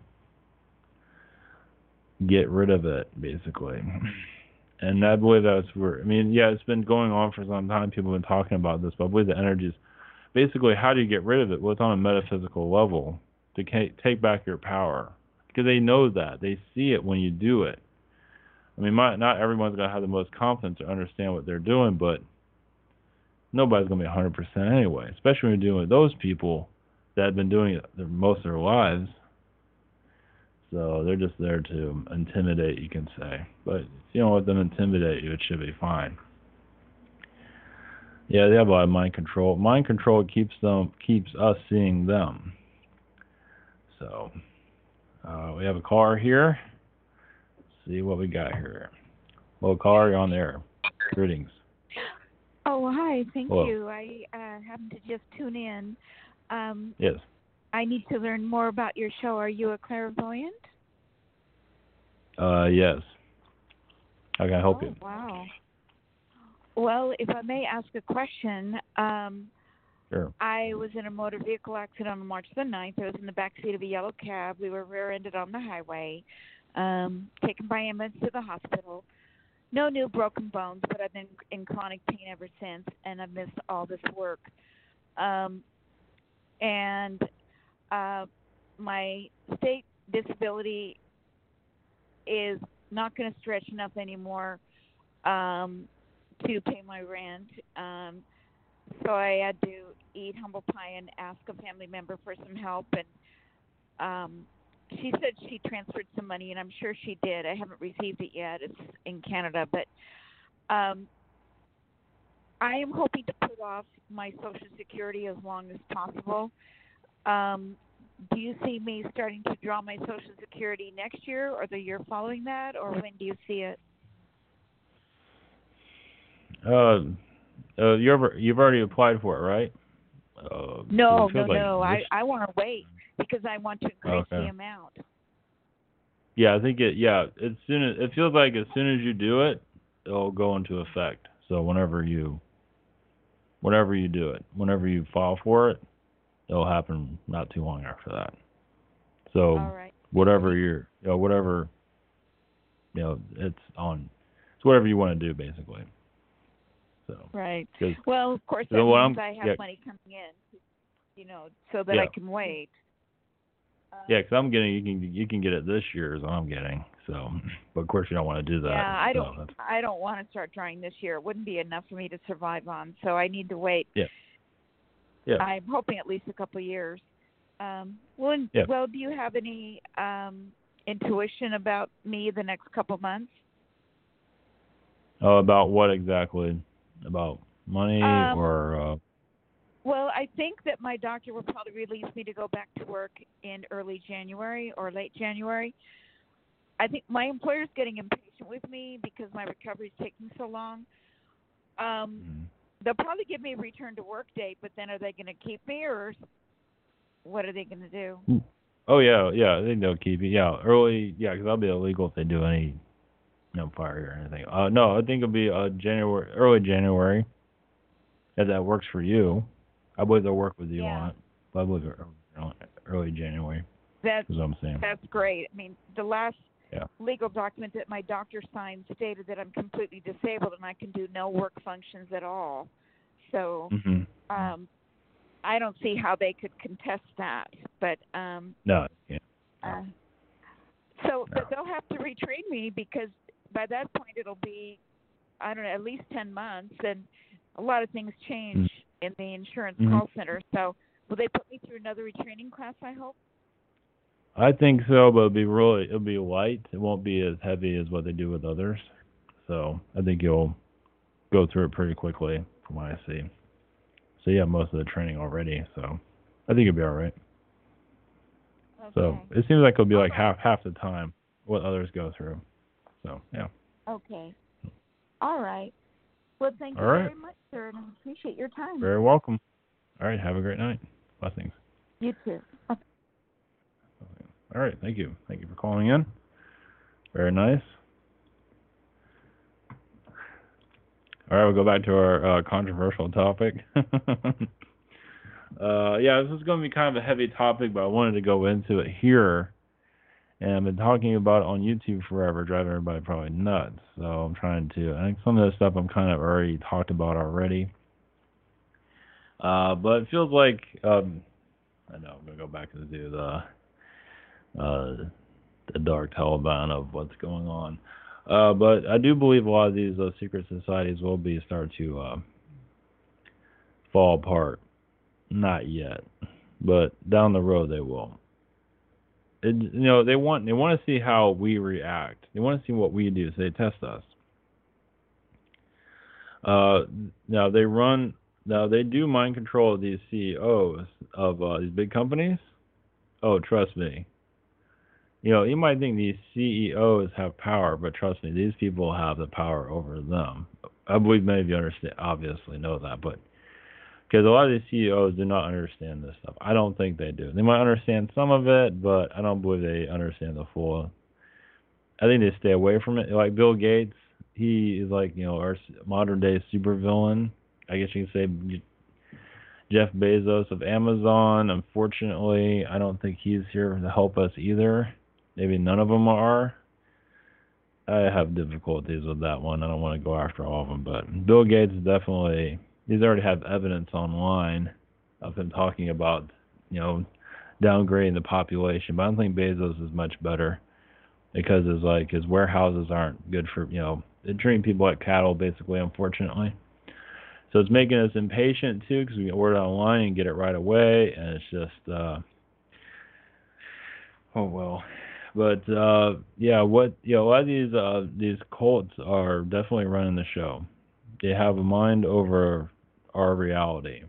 get rid of it, basically. And I believe that's where, I mean, yeah, it's been going on for some time. People have been talking about this, but I believe the energy is basically, how do you get rid of it? Well, it's on a metaphysical level to take back your power. Because they know that. They see it when you do it. I mean, my, not everyone's going to have the most confidence to understand what they're doing, but nobody's going to be one hundred percent anyway, especially when you're dealing with those people that have been doing it most of their lives. So they're just there to intimidate, you can say. But if you don't let them intimidate you, it should be fine. Yeah, they have a lot of mind control. Mind control keeps them, keeps us seeing them. So, uh, we have a caller here. Let's see what we got here. Well, caller, you're on there. Greetings. Oh, hi. Thank Hello. you. I uh, happened to just tune in. Um, yes. I need to learn more about your show. Are you a clairvoyant? Uh, yes. How can I help oh, you? Wow. Well, if I may ask a question, um, sure. I was in a motor vehicle accident on March the ninth. I was in the back seat of a yellow cab. We were rear-ended on the highway, um, taken by ambulance to the hospital. No new broken bones, but I've been in chronic pain ever since, and I've missed all this work. Um, and uh, my state disability is not going to stretch enough anymore um, to pay my rent. Um, so I had to eat humble pie and ask a family member for some help. And um, she said she transferred some money, and I'm sure she did. I haven't received it yet. It's in Canada. But um, I am hoping to put off my Social Security as long as possible. Um, do you see me starting to draw my Social Security next year or the year following that, or when do you see it? Uh, uh, you ever, you've already applied for it, right? Uh, no, no, like no. this... I, I want to wait because I want to increase okay. the amount. Yeah, I think it. Yeah, as soon as it feels like as soon as you do it, it'll go into effect. So whenever you, whenever you do it, whenever you file for it, it'll happen not too long after that. So All right. whatever you're, you know, whatever, you know, it's on. It's whatever you want to do, basically. So. Right. Well, of course, that so means I'm, I have yeah. money coming in, you know, so that yeah. I can wait. Um, yeah, because I'm getting, you can you can get it this year, is what I'm getting. So, but of course you don't want to do that. Yeah, I so don't. that's... I don't want to start drawing this year. It wouldn't be enough for me to survive on. So I need to wait. Yeah. Yeah. I'm hoping at least a couple of years. Um, well, yeah. well, do you have any um, intuition about me the next couple of months? Uh, about what exactly? About money um, or? Uh... Well, I think that my doctor will probably release me to go back to work in early January or late January. I think my employer's getting impatient with me because my recovery is taking so long. Um, mm-hmm. They'll probably give me a return to work date, but then are they going to keep me, or what are they going to do? Oh yeah, yeah, I think they'll keep you. Yeah, early, yeah, because that'll be illegal if they do any, no fire or anything. Uh, no, I think it'll be uh January, early January. If that works for you, I believe they'll work with you yeah. on it. But I believe early January. That's what I'm saying. That's great. I mean, the last yeah. legal document that my doctor signed stated that I'm completely disabled and I can do no work functions at all. So mm-hmm. um, I don't see how they could contest that. But um, no, yeah. Uh, so, no. But they'll have to retrain me because by that point it'll be, I don't know, at least ten months, and a lot of things change mm-hmm. in the insurance mm-hmm. call center. So will they put me through another retraining class, I hope? I think so, but it'll be really, it'll be light. It won't be as heavy as what they do with others. So I think you'll go through it pretty quickly from what I see. So you have most of the training already, so I think you'll be all right. Okay. So it seems like it'll be like okay. half half the time what others go through. So, yeah. Okay. All right. Well, thank you all right. very much, sir, and I appreciate your time. Very welcome. All right, have a great night. Blessings. You too. Okay. All right, thank you. Thank you for calling in. Very nice. All right, we'll go back to our uh, controversial topic. uh, yeah, this is going to be kind of a heavy topic, but I wanted to go into it here. And I've been talking about it on YouTube forever, driving everybody probably nuts. So I'm trying to, I think some of this stuff I'm kind of already talked about already. Uh, but it feels like, um, I know, I'm going to go back and do the, uh, the dark Taliban of what's going on. Uh, but I do believe a lot of these uh, secret societies will be start to uh, fall apart. Not yet, but down the road they will. It, you know, they want they want to see how we react. They want to see what we do, so they test us. Uh, now they run. Now they do mind control of these C E Os of uh, these big companies. Oh, trust me. You know, you might think these C E Os have power, but trust me, these people have the power over them. I believe many of you understand, obviously know that, but because a lot of these C E Os do not understand this stuff. I don't think they do. They might understand some of it, but I don't believe they understand the full. I think they stay away from it. Like Bill Gates, he is like, you know, our modern day supervillain. I guess you can say Jeff Bezos of Amazon. Unfortunately, I don't think he's here to help us either. Maybe none of them are. I have difficulties with that one. I don't want to go after all of them, but Bill Gates is definitely. He's already have evidence online of him talking about, you know, downgrading the population. But I don't think Bezos is much better because it's like his warehouses aren't good for, you know, they treat people like cattle, basically, unfortunately. So it's making us impatient, too, because we can order online and get it right away. And it's just, uh, oh, well. But, uh, yeah, what, you know, a lot of these, uh, these cults are definitely running the show. They have a mind over our reality.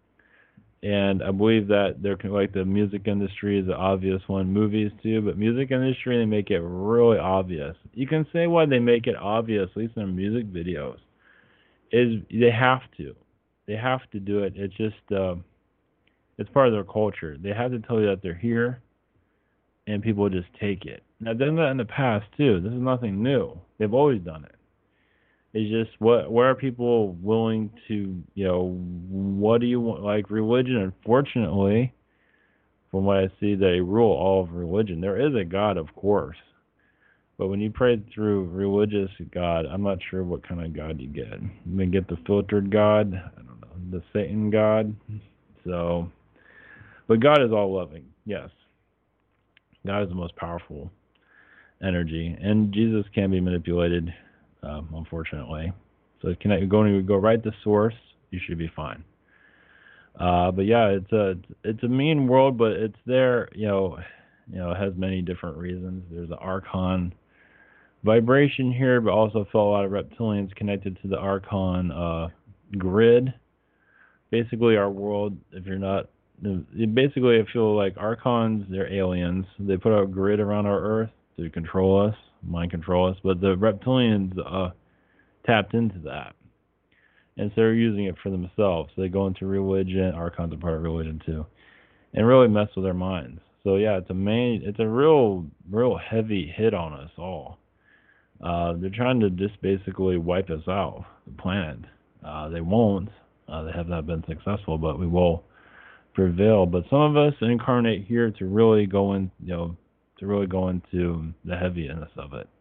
And I believe that they're like the music industry is the obvious one, movies too, but music industry, they make it really obvious. You can say why they make it obvious, at least in their music videos, is they have to. They have to do it. It's just, uh, it's part of their culture. They have to tell you that they're here, and people just take it. Now, they've done that in the past too. This is nothing new. They've always done it. It's just what where are people willing to, you know, what do you want? Like religion, unfortunately, from what I see, they rule all of religion. There is a God, of course, but when you pray through religious God, I'm not sure what kind of God you get. You may get the filtered God, I don't know, the Satan God. So, but God is all loving, yes. God is the most powerful energy, and Jesus can be manipulated. Um, unfortunately, so can I go and go right to source? You should be fine. Uh, but yeah, it's a it's a mean world, but it's there. You know, you know, it has many different reasons. There's the Archon vibration here, but also felt a lot of reptilians connected to the Archon uh, grid. Basically, our world. If you're not, basically, I feel like Archons, they're aliens. They put a grid around our Earth to control us. Mind control us, but the reptilians uh, tapped into that, and so they're using it for themselves. So they go into religion, Archons are part of religion too, and really mess with their minds. So yeah, it's a main, it's a real, real heavy hit on us all. Uh, they're trying to just basically wipe us out, the planet. Uh, they won't. Uh, they have not been successful, but we will prevail. But some of us incarnate here to really go in, you know. to really go into the heaviness of it.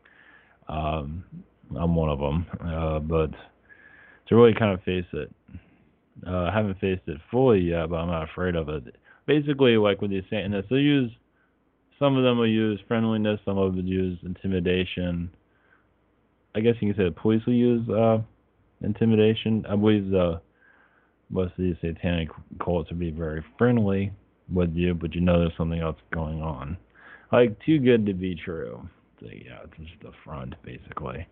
Um, I'm one of them, uh, but to really kind of face it. Uh, I haven't faced it fully yet, but I'm not afraid of it. Basically, like with these Satanists, they use, some of them will use friendliness, some of them use intimidation, I guess you can say the police will use uh, intimidation. I believe the most of these satanic cults would be very friendly with you, but you know there's something else going on. Like, too good to be true. So, yeah, it's just a front, basically.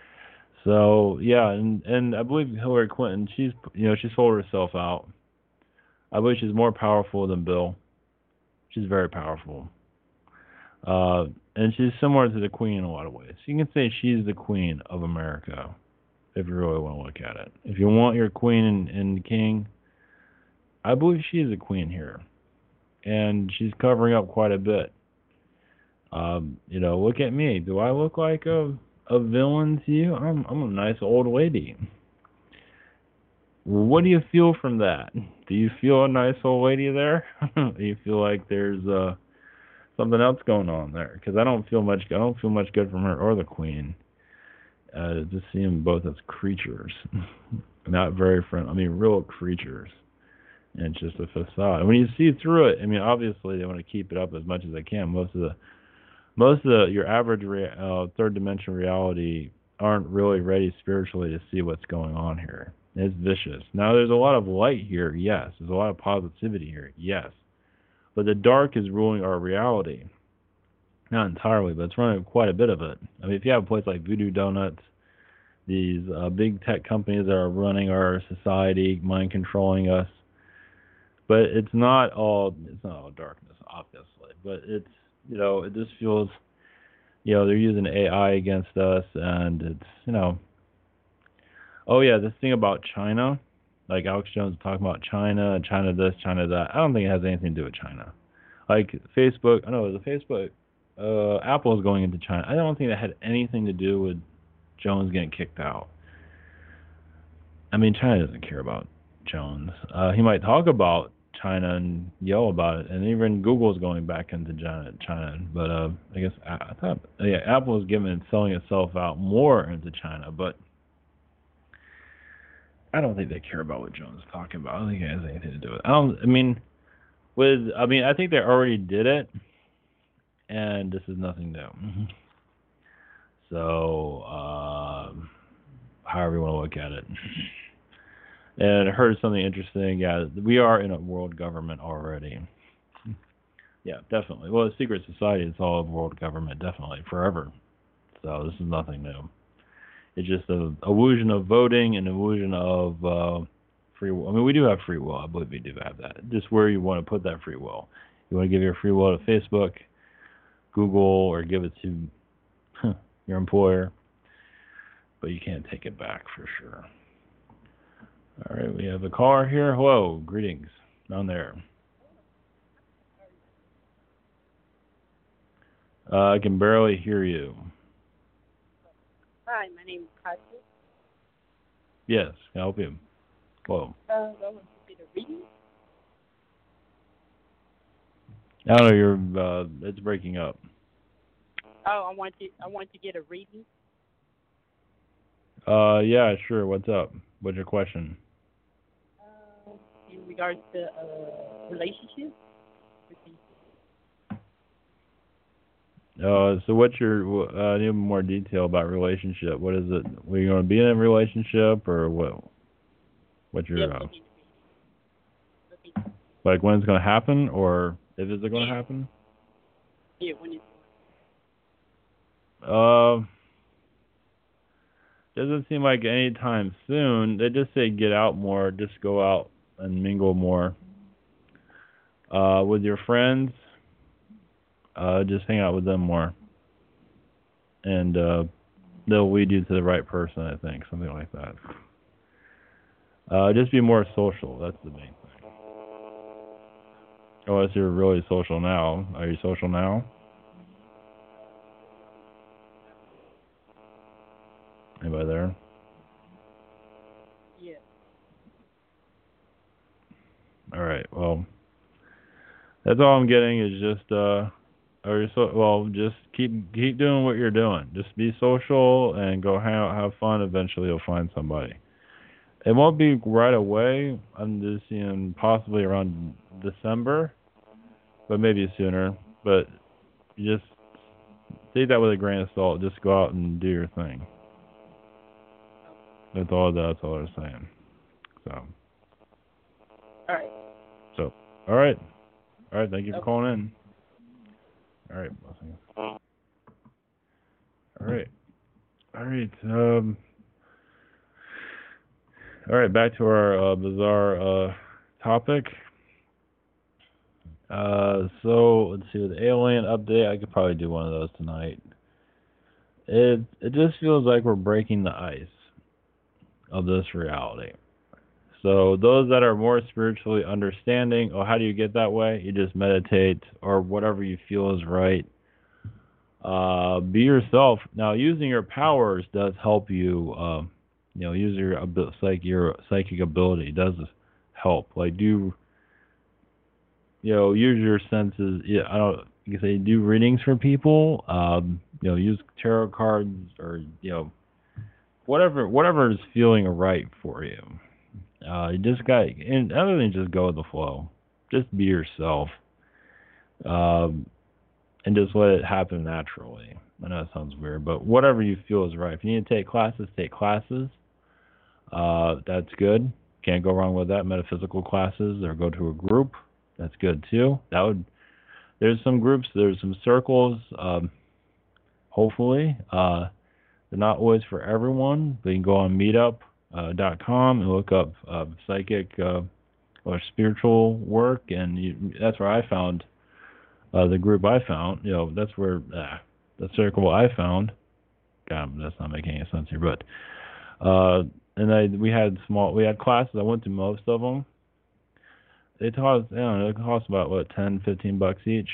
So, yeah, and, and I believe Hillary Clinton, she's, you know, she sold herself out. I believe she's more powerful than Bill. She's very powerful. Uh, and she's similar to the Queen in a lot of ways. You can say she's the Queen of America, if you really want to look at it. If you want your Queen and, and King, I believe she is a Queen here. And she's covering up quite a bit. Um, you know, look at me. Do I look like a, a villain to you? I'm, I'm a nice old lady. What do you feel from that? Do you feel a nice old lady there? Do you feel like there's uh, something else going on there? Because I don't feel much. I don't feel much good from her or the Queen. Uh, just see them both as creatures, not very friendly. I mean, real creatures, and it's just a facade. And when you see through it, I mean, obviously they want to keep it up as much as they can. Most of the, most of the, your average rea- uh, third dimension reality aren't really ready spiritually to see what's going on here. It's vicious. Now, there's a lot of light here, yes. There's a lot of positivity here, yes. But the dark is ruling our reality. Not entirely, but it's running quite a bit of it. I mean, if you have a place like Voodoo Donuts, these uh, big tech companies that are running our society, mind controlling us, but it's not all it's not all darkness, obviously. But it's, you know, it just feels, you know, they're using A I against us, and it's, you know, oh yeah, this thing about China, like Alex Jones talking about China, China this, China that. I don't think it has anything to do with China. Like Facebook, I know the Facebook. Uh, Apple is going into China. I don't think that had anything to do with Jones getting kicked out. I mean, China doesn't care about Jones. Uh, he might talk about China and yell about it, and even Google's going back into China. China. But uh, I guess I thought, yeah, Apple is giving selling itself out more into China, but I don't think they care about what Jones is talking about. I don't think it has anything to do with it. I don't. I mean, with I mean, I think they already did it. And this is nothing new. So, uh, however you want to look at it. And I heard something interesting. Yeah, we are in a world government already. Yeah, definitely. Well, a secret society, it's all world government, definitely, forever. So this is nothing new. It's just a illusion of voting and illusion of uh, free will. I mean, we do have free will. I believe we do have that. Just where you want to put that free will. You want to give your free will to Facebook, Google, or give it to huh, your employer, but you can't take it back for sure. All right, we have a caller here. Hello, greetings down there. Uh, I can barely hear you. Hi, my name is Katya. Yes, can I help you? Hello. Uh, I want to get a reading. I don't know, you're, uh, it's breaking up. Oh, I want to, I want to get a reading. Uh, yeah, sure. What's up? What's your question? Uh, in regards to uh, relationships. Uh, so what's your, uh, I need more detail about relationship. What is it? Are you going to be in a relationship, or what? What's your, Yeah, uh, like when it's going to happen, or if it's going to happen? Yeah, when it's Uh, doesn't seem like any time soon. They just say get out more, just go out and mingle more. Uh, with your friends, uh, just hang out with them more. And uh, they'll lead you to the right person, I think, something like that. Uh, just be more social, that's the main thing. Unless you're really social now. Are you social now? Anybody there? yeah. All right. Well, that's all I'm getting is just uh, or so well, just keep keep doing what you're doing. Just be social and go hang out, have fun. Eventually, you'll find somebody. It won't be right away. I'm just seeing possibly around December, but maybe sooner. But just take that with a grain of salt. Just go out and do your thing. That's all. That's all they're saying. So. All right. So. All right. All right. Thank you for Okay. calling in. All right. Blessings. All right. All right. Um. All right. Back to our uh, bizarre uh, topic. Uh. So let's see. With the alien update, I could probably do one of those tonight. It it just feels like we're breaking the ice of this reality. So those that are more spiritually understanding, oh, how do you get that way? You just meditate or whatever you feel is right. Uh, be yourself. Now, using your powers does help you. Uh, you know, use your psych your psychic ability does help. Like do, you know, use your senses. Yeah, I don't. You can say do readings for people. Um, you know, use tarot cards or you know. Whatever, whatever is feeling right for you. Uh, you just got, and other than just go with the flow, just be yourself, um, and just let it happen naturally. I know it sounds weird, but whatever you feel is right. If you need to take classes, take classes. Uh, that's good. Can't go wrong with that. Metaphysical classes, or go to a group. That's good too. That would. There's some groups. There's some circles. Um, hopefully. Uh, They're not always for everyone, but you can go on meetup dot com and look up uh, psychic uh, or spiritual work, and you, that's where I found uh, the group I found. You know, that's where uh, the circle I found. God, that's not making any sense here, but uh, and I we had small we had classes. I went to most of them. They taught, you know, it cost about what ten, fifteen bucks each,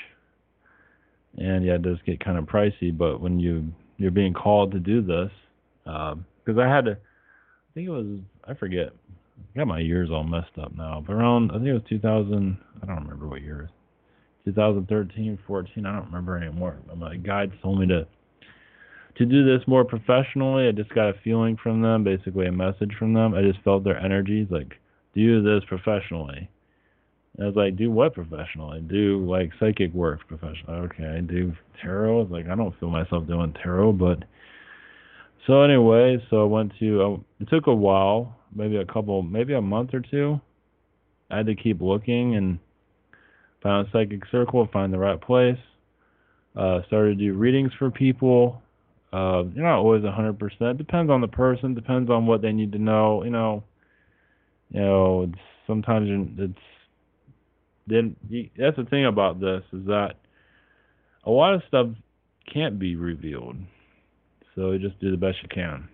and yeah, it does get kind of pricey. But when you you're being called to do this, because um, I had to, I think it was, I forget, I got my years all messed up now, but around, I think it was two thousand, I don't remember what year it was, twenty thirteen, fourteen, I don't remember anymore. My guides told me to, to do this more professionally. I just got a feeling from them, basically a message from them. I just felt their energies, like, do this professionally. And I was like, do what professionally? Do, like, psychic work professionally. Okay, do tarot. Like, I don't feel myself doing tarot, but... So anyway, so I went to... Uh, it took a while, maybe a couple, maybe a month or two. I had to keep looking and found a psychic circle, find the right place. Uh, started to do readings for people. Uh, you're not always one hundred percent. Depends on the person. Depends on what they need to know. You know, you know, it's, sometimes it's... Then that's the thing about this is that a lot of stuff can't be revealed, so you just do the best you can.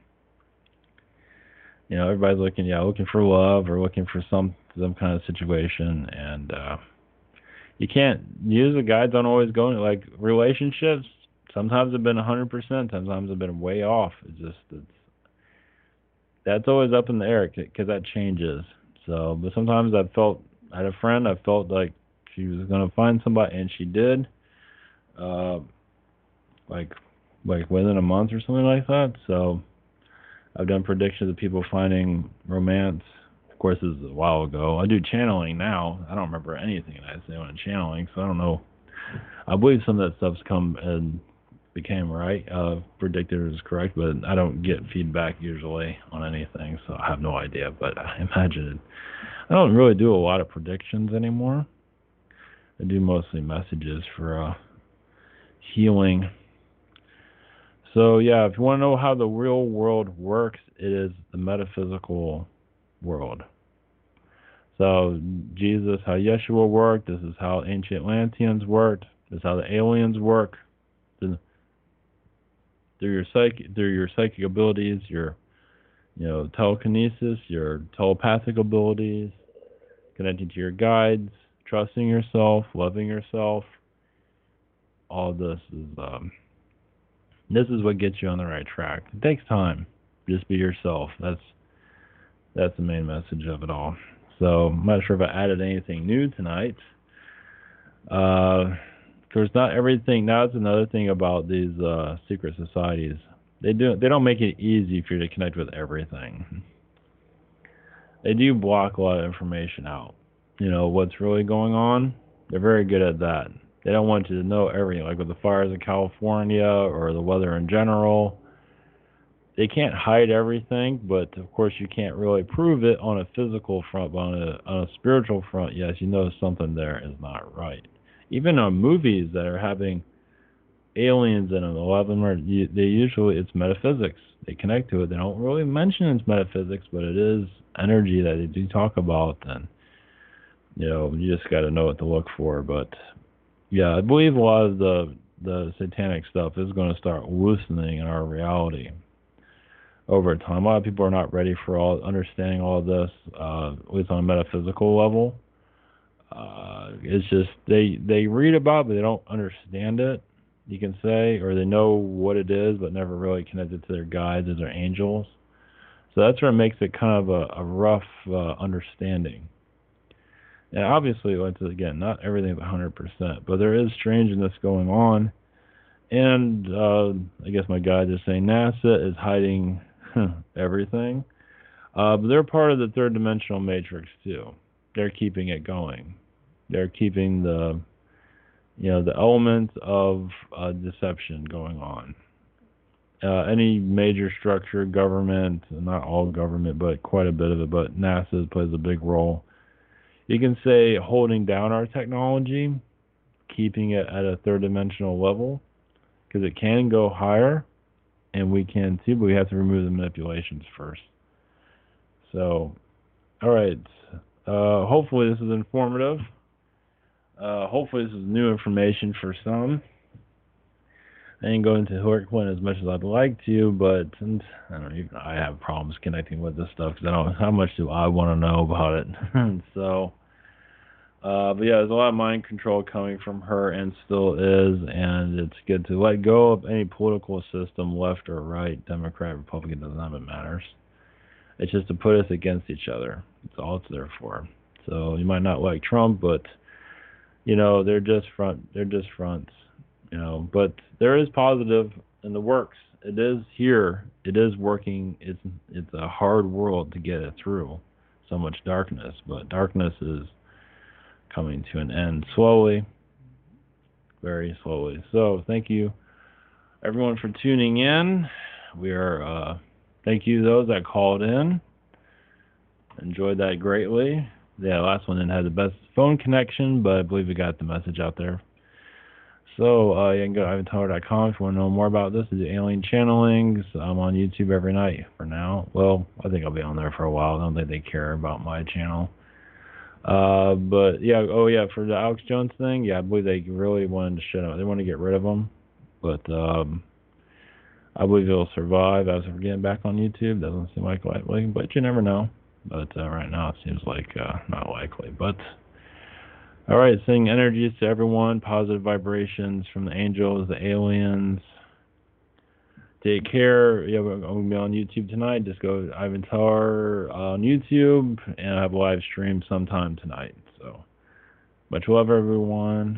You know, everybody's looking, yeah, looking for love or looking for some some kind of situation, and uh, you can't use the guides. Don't always go into like relationships. Sometimes have been one hundred percent. Sometimes have been way off. It's just it's that's always up in the air because that changes. So, but sometimes I felt. I had a friend, I felt like she was going to find somebody, and she did, uh, like like within a month or something like that. So I've done predictions of people finding romance. Of course, this is a while ago. I do channeling now. I don't remember anything that I say when I'm channeling, so I don't know. I believe some of that stuff's come and became right, uh, predicted is correct, but I don't get feedback usually on anything, so I have no idea, but I imagine it. I don't really do a lot of predictions anymore. I do mostly messages for uh, healing. So yeah, if you want to know how the real world works, it is the metaphysical world. So Jesus, how Yeshua worked, this is how ancient Atlanteans worked, this is how the aliens work. Through your psychic, through your psychic abilities, your you know, telekinesis, your telepathic abilities, connecting to your guides, trusting yourself, loving yourself. All this is um, this is what gets you on the right track. It takes time. Just be yourself. That's that's the main message of it all. So I'm not sure if I added anything new tonight. Uh, There's not everything. Now that's another thing about these uh, secret societies. They do. They don't make it easy for you to connect with everything. They do block a lot of information out. You know what's really going on. They're very good at that. They don't want you to know everything, like with the fires in California or the weather in general. they can't hide everything, but of course you can't really prove it on a physical front, but on a on a spiritual front, yes, you know something there is not right. Even on movies that are having aliens in them, a lot of them are they usually it's metaphysics. They connect to it. They don't really mention it's metaphysics, but it is energy that they do talk about, and you know you just got to know what to look for. But yeah, I believe a lot of the the satanic stuff is going to start loosening in our reality over time. A lot of people are not ready for all understanding all of this, uh, at least on a metaphysical level. Uh, it's just they they read about it, but they don't understand it, you can say, or they know what it is, but never really connected to their guides or their angels. So that's where it makes it kind of a, a rough uh, understanding. And obviously, once again, not everything's one hundred percent, but there is strangeness going on. And uh, I guess my guide is saying NASA is hiding everything. Uh, but they're part of the third dimensional matrix too. They're keeping it going. They're keeping the, you know, the elements of uh, deception going on. Uh, any major structure, government, not all government, but quite a bit of it, but NASA plays a big role. You can say holding down our technology, keeping it at a third dimensional level, because it can go higher, and we can too, but we have to remove the manipulations first. So, all right. Uh, hopefully this is informative. Uh, hopefully this is new information for some. I didn't go into Hillary Clinton as much as I'd like to, but and, I don't know, even I have problems connecting with this stuff because I don't. How much do I want to know about it? so, uh, but yeah, there's a lot of mind control coming from her, and still is, and it's good to let go of any political system, left or right, Democrat, Republican, doesn't have it matters. It's just to put us against each other. That's all it's there for. So you might not like Trump, but you know they're just front. They're just fronts. You know, but there is positive in the works. It is here. It is working. It's it's a hard world to get it through. So much darkness, but darkness is coming to an end slowly, very slowly. So thank you, everyone, for tuning in. We are. Uh, thank you those that called in. Enjoyed that greatly. Yeah, last one didn't have the best phone connection, but I believe we got the message out there. So uh, you can go to ivan teller dot com if you want to know more about this. I do alien channelings. I'm on YouTube every night for now. Well, I think I'll be on there for a while. I don't think they care about my channel. Uh, but yeah, oh yeah, for the Alex Jones thing, yeah, I believe they really wanted to shut up. They want to get rid of him, but um, I believe he'll survive as we're getting back on YouTube. Doesn't seem like likely, but you never know. But uh, right now it seems like uh, not likely. But all right, sending energies to everyone, positive vibrations from the angels, the aliens. Take care. Yeah, I'm going to be on YouTube tonight. Just go to Ivan Teller on YouTube, and I have a live stream sometime tonight. So, much love, everyone.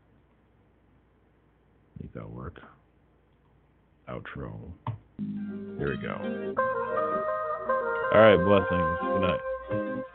I think that'll work. Outro. Here we go. All right, blessings. Good night.